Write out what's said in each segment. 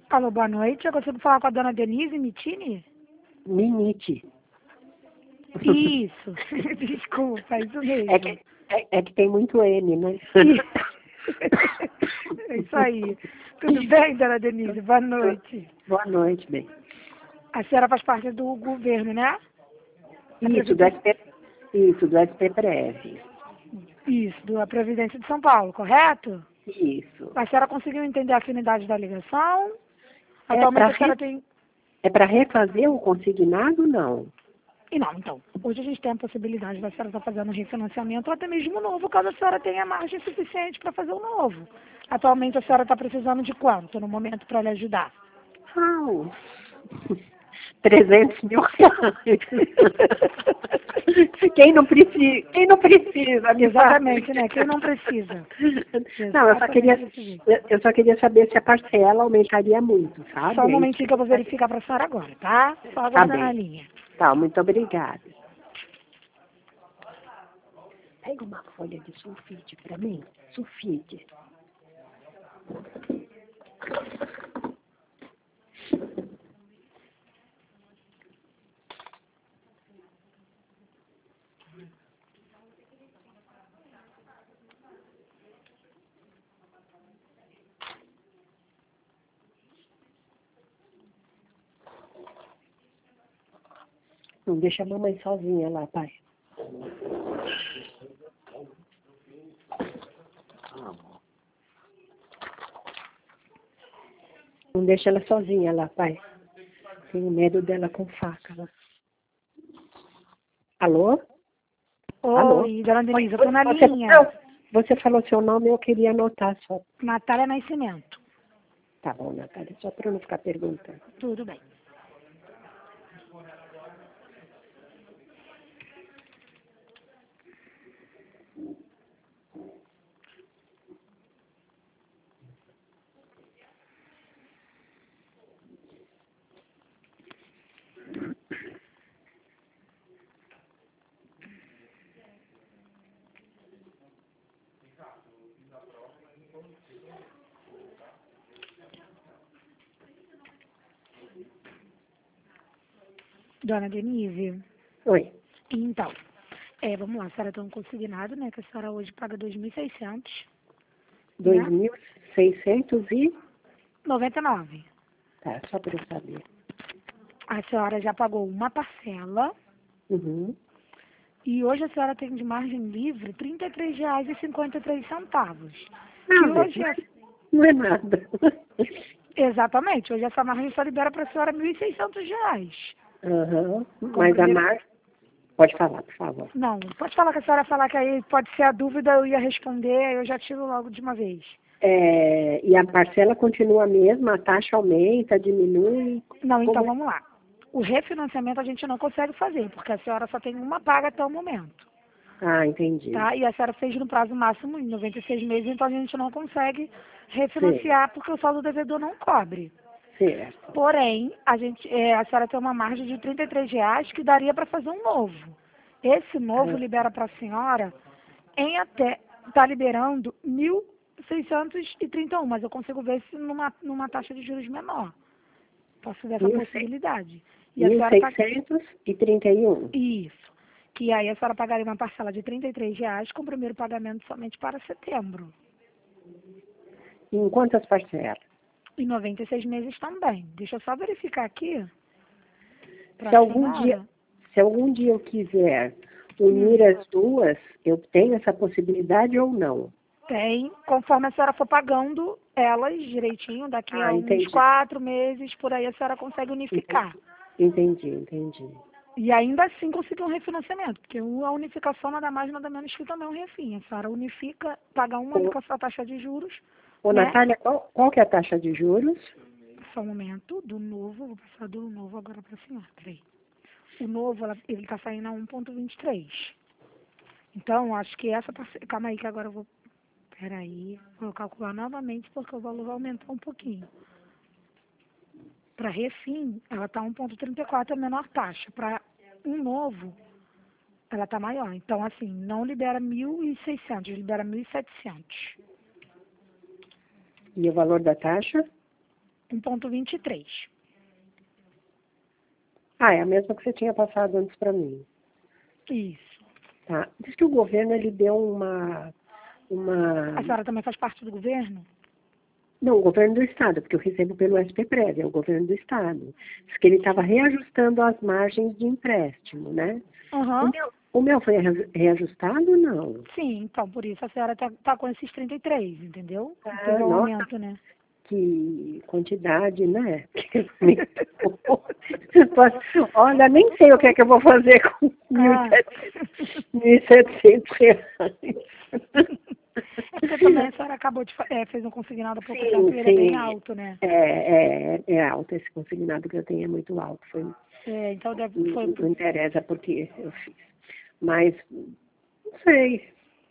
Alô, boa noite. Eu consigo falar com a dona Denise Mitini? Minite. Isso. Desculpa, é isso mesmo. É que tem muito M, né? É isso aí. Tudo bem, dona Denise? Boa noite. Boa noite, bem. A senhora faz parte do governo, né? Isso, do SP Prev. Isso, da Previdência de São Paulo, correto? Isso. A senhora conseguiu entender a afinidade da ligação? É Atualmente a senhora tem... para refazer o consignado, não? E não, então, hoje a gente tem a possibilidade da senhora estar fazendo um refinanciamento ou até mesmo um novo, caso a senhora tenha margem suficiente para fazer o novo. Atualmente a senhora está precisando de quanto no momento para lhe ajudar? Ah, 300 mil reais. Quem não precisa, me Exatamente, fala. né? Quem não precisa. Não, eu só queria saber se a parcela aumentaria muito, sabe? Só um momentinho que eu vou verificar para a senhora agora, tá? Só aguarda na linha. Tá, muito obrigada. Pega uma folha de sulfite para mim. Sulfite. Não deixa a mamãe sozinha lá, pai. Não deixa ela sozinha lá, pai. Tenho medo dela com faca lá. Alô? Alô? Oi, dona Denise, eu tô na linha. Não, você falou seu nome, eu queria anotar só. Natália Nascimento. Tá bom, Natália, só para eu não ficar perguntando. Tudo bem. Dona Denise, Oi. então, vamos lá, a senhora tem um consignado, né, que a senhora hoje paga 2.600, né? 2.600 e... 99. Tá, só para eu saber. A senhora já pagou uma parcela Uhum. e hoje a senhora tem de margem livre R$ 33,53. Não, Que hoje não é nada. exatamente, hoje essa margem só libera para a senhora R$ 1.600. Uhum. Com Mas primeiro... Pode falar, por favor. Não, pode falar que a senhora falar que aí pode ser a dúvida, eu ia responder, aí eu já tiro logo de uma vez. E a parcela continua a mesma, a taxa aumenta, diminui? Não, então vamos lá. O refinanciamento a gente não consegue fazer, porque a senhora só tem uma paga até o momento. Ah, entendi. Tá? E a senhora fez no prazo máximo, em 96 meses, então a gente não consegue refinanciar porque o saldo devedor não cobre. Certo. Porém, a senhora tem uma margem de R$ 33 que daria para fazer um novo. Esse novo libera para a senhora está liberando 1.631, mas eu consigo ver se numa taxa de juros menor. Posso ver essa possibilidade. E a senhora 1.631. Isso. Que aí a senhora pagaria uma parcela de R$ 33 com o primeiro pagamento somente para setembro. Em quantas parcelas? Em 96 meses também. Deixa eu só verificar aqui. Se algum dia eu quiser unir as duas, eu tenho essa possibilidade ou não? Tem, conforme a senhora for pagando elas direitinho, daqui a uns 4 meses, por aí a senhora consegue unificar. Entendi. E ainda assim conseguir um refinanciamento, porque a unificação nada mais, nada menos que também um refim. A senhora unifica, paga uma única só taxa de juros. Ô, né? Natália, qual que é a taxa de juros? Só um momento, do novo, vou passar do novo agora para a senhora, peraí. O novo, ele está saindo a 1,23. Então, acho que essa parcela... Calma aí que agora eu vou... Peraí, vou calcular novamente porque o valor vai aumentar um pouquinho. Para refim, ela está 1,34, a menor taxa. Para um novo, ela está maior. Então, assim, não libera 1.600, libera 1.700. E o valor da taxa? 1,23. Ah, é a mesma que você tinha passado antes para mim. Isso. Tá. Diz que o governo, ele deu uma... A senhora também faz parte do governo? Não, o governo do Estado, porque eu recebo pelo SPPrev, é o governo do Estado. Diz que ele estava reajustando as margens de empréstimo, né? Aham. O meu foi reajustado ou não? Sim, então, por isso a senhora tá com esses 33, entendeu? Teve um Nossa, aumento, né? que quantidade, né? Olha, nem sei o que é que eu vou fazer com Ah. 1.700 reais. É porque também a senhora acabou de fez um consignado há pouco tempo e ele é bem alto, né? É alto. Esse consignado que eu tenho é muito alto. Então Não interessa porque eu fiz. Mas, não sei.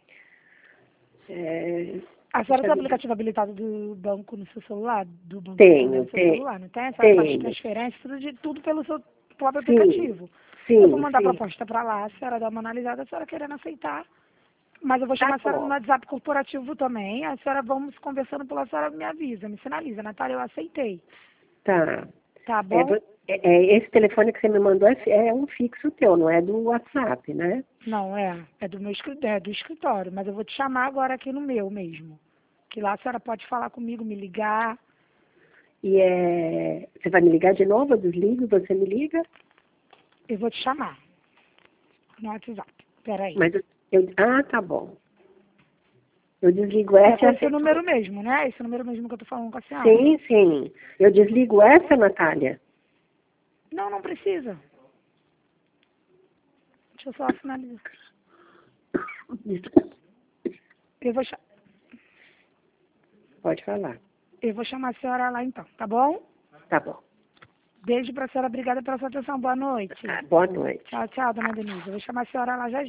A senhora tem o aplicativo habilitado do banco no seu celular? Do banco Tenho, no seu celular, não tem? A senhora faz tenho. transferência, tudo pelo seu próprio aplicativo. Sim, eu vou mandar a sim. proposta para lá, a senhora dá uma analisada, a senhora querendo aceitar. Mas eu vou chamar Tá a senhora bom. no WhatsApp corporativo também. A senhora, vamos conversando pela senhora, me avisa, me sinaliza. Natália, eu aceitei. Tá. Tá bom? Esse telefone que você me mandou é um fixo teu, não é do WhatsApp, né? Não, é do meu do escritório, mas eu vou te chamar agora aqui no meu mesmo. Que lá a senhora pode falar comigo, me ligar. E você vai me ligar de novo? Eu desligo, você me liga? Eu vou te chamar no WhatsApp. Peraí. Mas tá bom. Eu desligo essa. É esse número mesmo, né? Esse número mesmo que eu tô falando com a senhora. Sim, sim. Eu desligo essa, Natália? Não, não precisa. Deixa eu só finalizar. Eu vou, Pode falar. eu vou chamar a senhora lá então, tá bom? Tá bom. Beijo pra senhora, obrigada pela sua atenção. Boa noite. Boa noite. Tchau, tchau, dona Denise. Eu vou chamar a senhora lá já.